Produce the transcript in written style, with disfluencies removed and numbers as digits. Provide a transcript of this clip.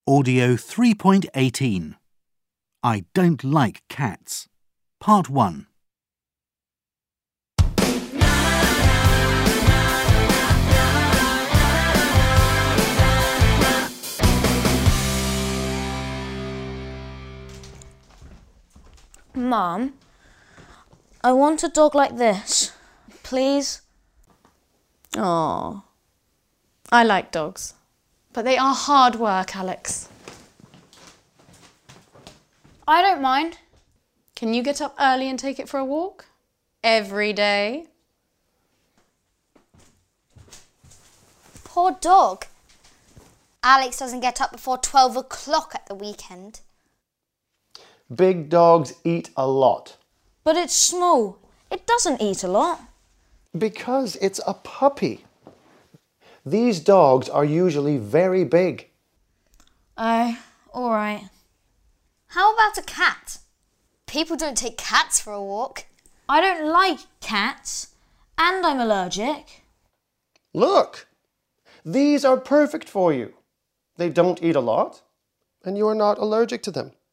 Audio 3.18 I don't like cats. Part 1. Mum, I want a dog like this. Please? Oh, I like dogs, but they are hard work, Alex. I don't mind. Can you get up early and take it for a walk? Every day? Poor dog. Alex doesn't get up before 12 o'clock at the weekend. Big dogs eat a lot. But it's small. It doesn't eat a lot. Because it's a puppy. These dogs are usually very big. Oh, all right. How about a cat? People don't take cats for a walk. I don't like cats, and I'm allergic. Look, these are perfect for you. They don't eat a lot, and you are not allergic to them.